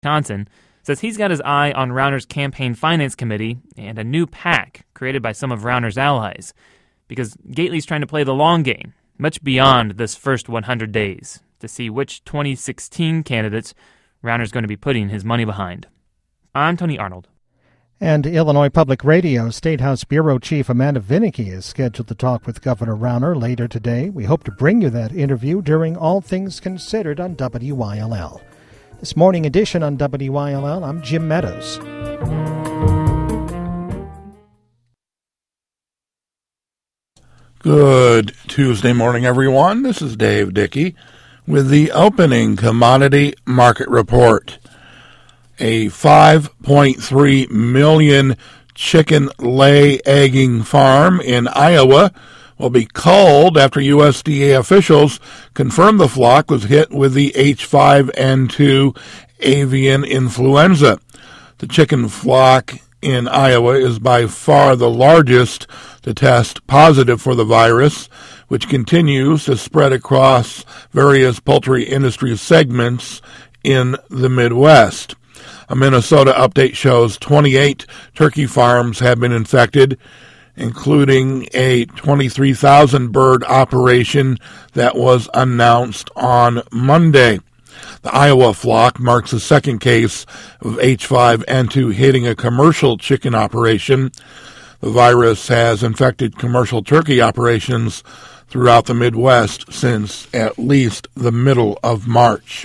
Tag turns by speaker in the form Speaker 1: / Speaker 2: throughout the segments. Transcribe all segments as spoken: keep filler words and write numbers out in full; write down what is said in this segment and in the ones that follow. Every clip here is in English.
Speaker 1: Wisconsin, says he's got his eye on Rauner's campaign finance committee and a new PAC created by some of Rauner's allies, because Gately's trying to play the long game, much beyond this first one hundred days, to see which twenty sixteen candidates Rauner's going to be putting his money behind. I'm Tony Arnold.
Speaker 2: And Illinois Public Radio State House Bureau Chief Amanda Vinicky is scheduled to talk with Governor Rauner later today. We hope to bring you that interview during All Things Considered on W Y L L. This morning edition on W Y L L, I'm Jim Meadows.
Speaker 3: Good Tuesday morning, everyone. This is Dave Dickey with the opening commodity market report. A five point three million chicken lay egging farm in Iowa will be culled after U S D A officials confirmed the flock was hit with the H five N two avian influenza. The chicken flock in Iowa is by far the largest to test positive for the virus, which continues to spread across various poultry industry segments in the Midwest. A Minnesota update shows twenty-eight turkey farms have been infected, including a twenty-three thousand bird operation that was announced on Monday. The Iowa flock marks the second case of H five N two hitting a commercial chicken operation. The virus has infected commercial turkey operations throughout the Midwest since at least the middle of March.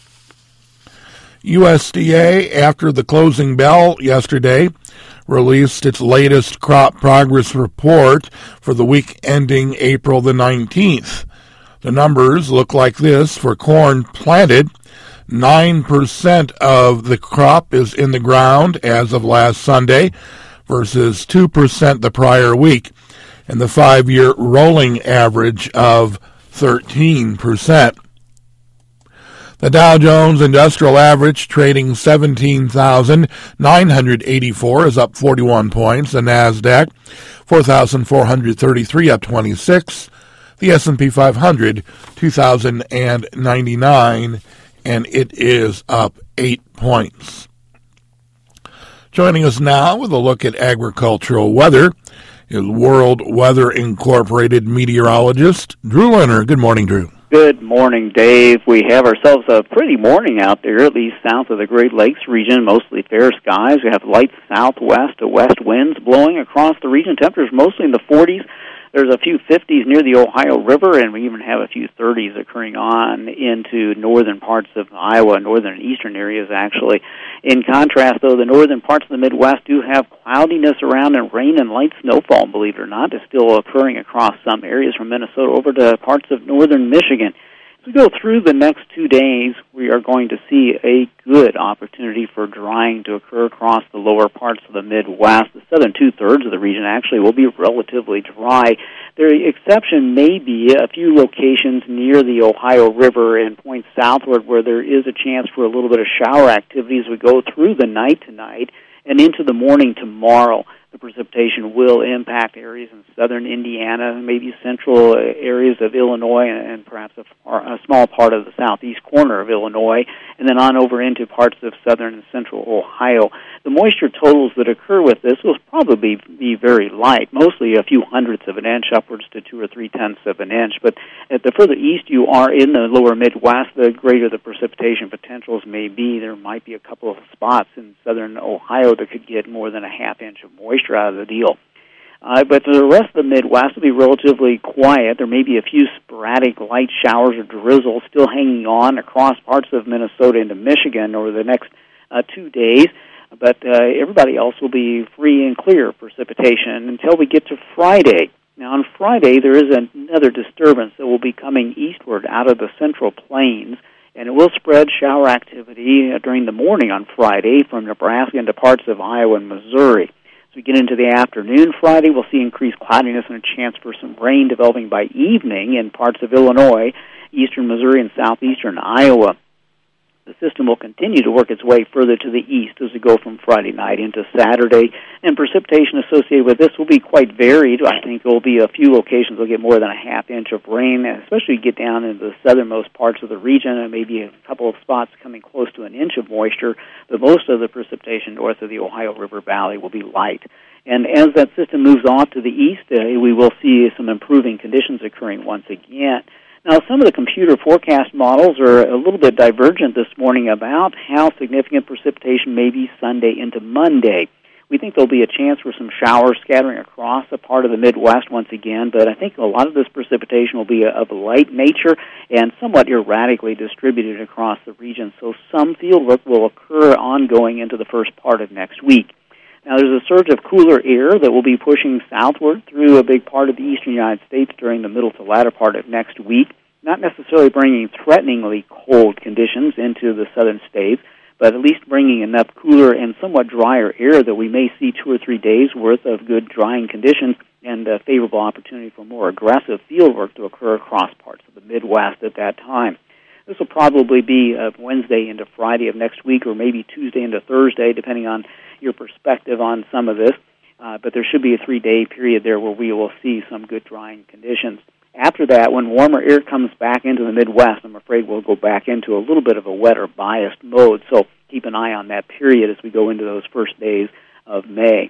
Speaker 3: U S D A, after the closing bell yesterday, released its latest crop progress report for the week ending April the nineteenth. The numbers look like this. For corn planted, nine percent of the crop is in the ground as of last Sunday versus two percent the prior week, and the five-year rolling average of thirteen percent. The Dow Jones Industrial Average, trading seventeen thousand nine hundred eighty-four, is up forty-one points. The NASDAQ, four thousand four hundred thirty-three, up twenty-six. The S and P five hundred, two thousand ninety-nine, and it is up eight points. Joining us now with a look at agricultural weather is World Weather Incorporated meteorologist Drew Lerner. Good morning, Drew.
Speaker 4: Good morning, Dave. We have ourselves a pretty morning out there, at least south of the Great Lakes region, mostly fair skies. We have light southwest to west winds blowing across the region. Temperatures mostly in the forties. There's a few fifties near the Ohio River, and we even have a few thirties occurring on into northern parts of Iowa, northern and eastern areas, actually. In contrast, though, the northern parts of the Midwest do have cloudiness around, and rain and light snowfall, believe it or not, is still occurring across some areas from Minnesota over to parts of northern Michigan. As we go through the next two days, we are going to see a good opportunity for drying to occur across the lower parts of the Midwest. The southern two-thirds of the region actually will be relatively dry. The exception may be a few locations near the Ohio River and points southward where there is a chance for a little bit of shower activity as we go through the night tonight and into the morning tomorrow. The precipitation will impact areas in southern Indiana, maybe central areas of Illinois, and perhaps a, a small part of the southeast corner of Illinois, and then on over into parts of southern and central Ohio. The moisture totals that occur with this will probably be very light, mostly a few hundredths of an inch, upwards to two or three tenths of an inch. But at the further east you are in the lower Midwest, the greater the precipitation potentials may be. There might be a couple of spots in southern Ohio that could get more than a half inch of moisture out of the deal. Uh, but for the rest of the Midwest, it'll be relatively quiet. There may be a few sporadic light showers or drizzle still hanging on across parts of Minnesota into Michigan over the next uh, two days. But uh, everybody else will be free and clear of precipitation until we get to Friday. Now, on Friday, there is another disturbance that will be coming eastward out of the Central Plains, and it will spread shower activity uh, during the morning on Friday from Nebraska into parts of Iowa and Missouri. As we get into the afternoon Friday, we'll see increased cloudiness and a chance for some rain developing by evening in parts of Illinois, eastern Missouri, and southeastern Iowa. The system will continue to work its way further to the east as we go from Friday night into Saturday, and precipitation associated with this will be quite varied. I think there will be a few locations that will get more than a half inch of rain, especially get down into the southernmost parts of the region, and maybe a couple of spots coming close to an inch of moisture, but most of the precipitation north of the Ohio River Valley will be light. And as that system moves off to the east, uh, we will see some improving conditions occurring once again. Now, some of the computer forecast models are a little bit divergent this morning about how significant precipitation may be Sunday into Monday. We think there'll be a chance for some showers scattering across a part of the Midwest once again, but I think a lot of this precipitation will be of a light nature and somewhat erratically distributed across the region, so some fieldwork will occur ongoing into the first part of next week. Now, there's a surge of cooler air that will be pushing southward through a big part of the eastern United States during the middle to latter part of next week, not necessarily bringing threateningly cold conditions into the southern states, but at least bringing enough cooler and somewhat drier air that we may see two or three days' worth of good drying conditions and a favorable opportunity for more aggressive fieldwork to occur across parts of the Midwest at that time. This will probably be uh, Wednesday into Friday of next week, or maybe Tuesday into Thursday, depending on your perspective on some of this. Uh, but there should be a three-day period there where we will see some good drying conditions. After that, when warmer air comes back into the Midwest, I'm afraid we'll go back into a little bit of a wetter biased mode. So keep an eye on that period as we go into those first days of May.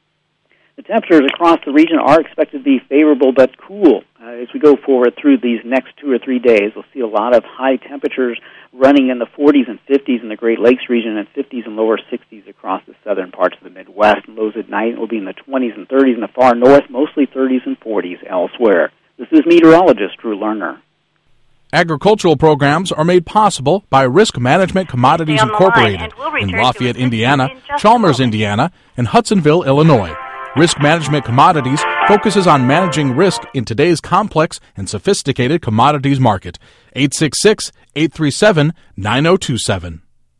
Speaker 4: The temperatures across the region are expected to be favorable but cool. Uh, as we go forward through these next two or three days, we'll see a lot of high temperatures running in the forties and fifties in the Great Lakes region and fifties and lower sixties across the southern parts of the Midwest. And lows at night will be in the twenties and thirties in the far north, mostly thirties and forties elsewhere. This is meteorologist Drew Lerner.
Speaker 5: Agricultural programs are made possible by Risk Management Commodities Incorporated we'll in Lafayette, Indiana, in Chalmers, Indiana, and Hudsonville, Illinois. Risk Management Commodities focuses on managing risk in today's complex and sophisticated commodities market. eight six six, eight three seven, nine zero two seven.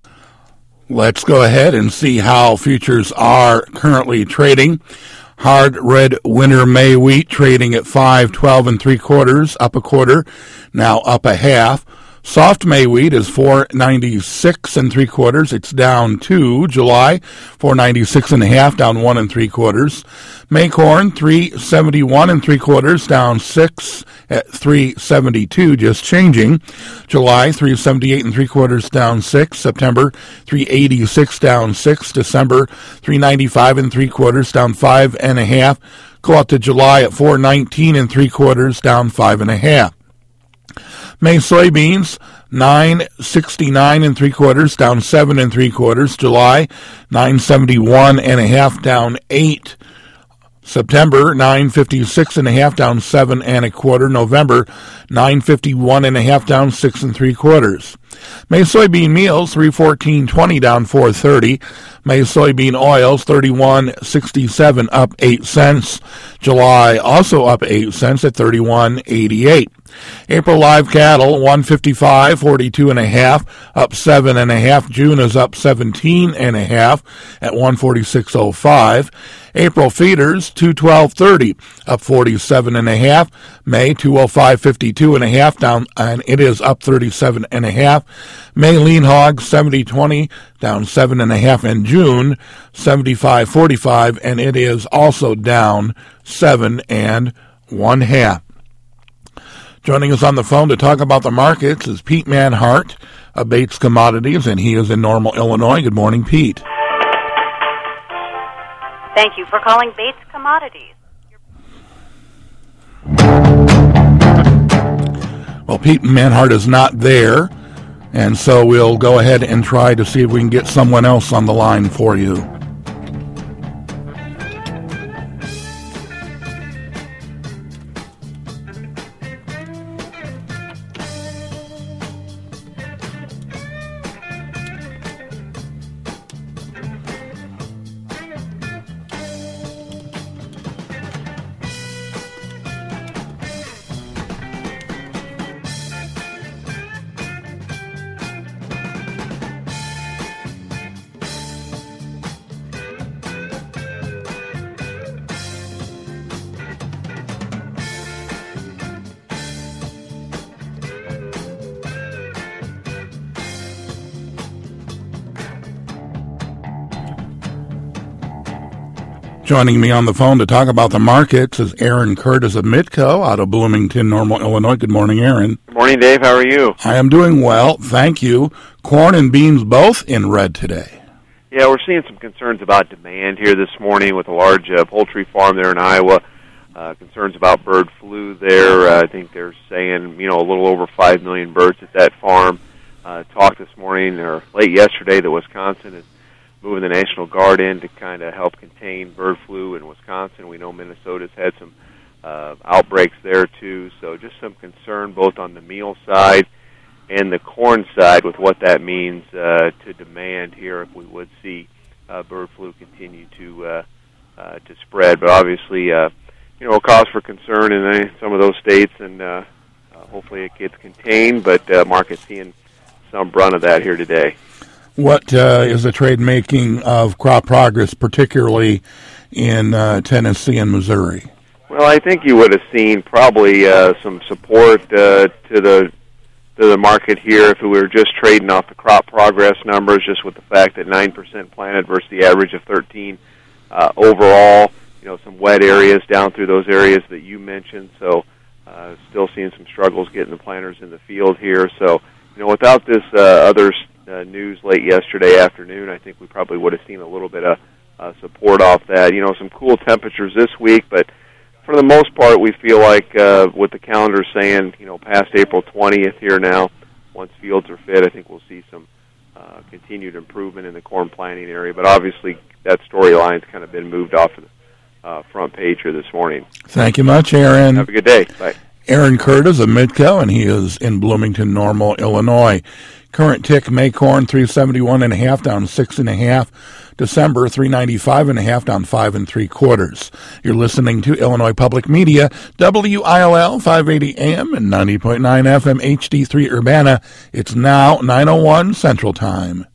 Speaker 3: Let's go ahead and see how futures are currently trading. Hard red winter May wheat trading at five twelve and three quarters, up a quarter, now up a half. Soft May wheat is four ninety-six and three quarters. It's down two. July four ninety-six and a half, down one and three quarters. May corn three seventy-one and three quarters, down six at three seventy-two, just changing. July three seventy-eight and three quarters, down six. September three eighty-six, down six. December three ninety-five and three quarters, down five and a half. Go out to July at four nineteen and three quarters, down five and a half. May soybeans nine sixty-nine and three quarters, down seven and three quarters. July nine seventy-one and a half, down eight. September nine fifty-six and a half, down seven and a quarter. November nine fifty-one and a half, down six and three quarters. May soybean meals three fourteen twenty, down four thirty. May soybean oils thirty-one sixty-seven, up eight cents. July also up eight cents at thirty-one eighty-eight. April live cattle one fifty-five forty-two and a half, up seven and a half. June is up seventeen and a half at one forty-six oh five. April feeders two twelve thirty, up forty-seven and a half. May two oh five fifty-two and a half, down, and it is up thirty-seven and a half. May lean hog seventy twenty, down seven and a half. And June seventy-five forty-five, and it is also down seven and one half. Joining us on the phone to talk about the markets is Pete Manhart of Bates Commodities, and he is in Normal, Illinois. Good morning, Pete.
Speaker 6: Thank you for calling Bates Commodities.
Speaker 3: Well, Pete Manhart is not there, and so we'll go ahead and try to see if we can get someone else on the line for you. Joining me on the phone to talk about the markets is Aaron Curtis of Midco out of Bloomington, Normal, Illinois. Good morning, Aaron.
Speaker 7: Good morning, Dave. How are you?
Speaker 3: I am doing well, thank you. Corn and beans both in red today.
Speaker 7: Yeah, we're seeing some concerns about demand here this morning with a large uh, poultry farm there in Iowa. Uh, concerns about bird flu there. Uh, I think they're saying, you know, a little over five million birds at that farm. Uh, talked this morning or late yesterday that Wisconsin is moving the National Guard in to kind of help contain bird flu in Wisconsin. We know Minnesota's had some uh, outbreaks there too. So just some concern both on the meal side and the corn side with what that means uh, to demand here if we would see uh, bird flu continue to uh, uh, to spread. But obviously, uh, you know, a cause for concern in uh, some of those states, and uh, uh, hopefully it gets contained. But uh, market's seeing some brunt of that here today.
Speaker 3: What uh, is the trade making of crop progress, particularly in uh, Tennessee and Missouri?
Speaker 7: Well, I think you would have seen probably uh, some support uh, to the to the market here if we were just trading off the crop progress numbers, just with the fact that nine percent planted versus the average of thirteen uh, overall. You know, some wet areas down through those areas that you mentioned. So, uh, still seeing some struggles getting the planters in the field here. So, you know, without this uh, other uh, news late yesterday afternoon, I think we probably would have seen a little bit of uh, support off that. You know, some cool temperatures this week, but for the most part, we feel like uh, with the calendar saying, you know, past April twentieth here now, once fields are fit, I think we'll see some uh, continued improvement in the corn planting area. But obviously, that storyline's kind of been moved off of the uh, front page here this morning.
Speaker 3: Thank you much, Aaron.
Speaker 7: Have a good day. Bye.
Speaker 3: Aaron Curtis of Midco, and he is in Bloomington, Normal, Illinois. Current tick May corn three seventy-one and a half, down six and a half. December three ninety-five and a half, down five and three quarters. You're listening to Illinois Public Media, W I L L five eighty A M and ninety point nine F M H D three Urbana. It's now nine oh one Central Time.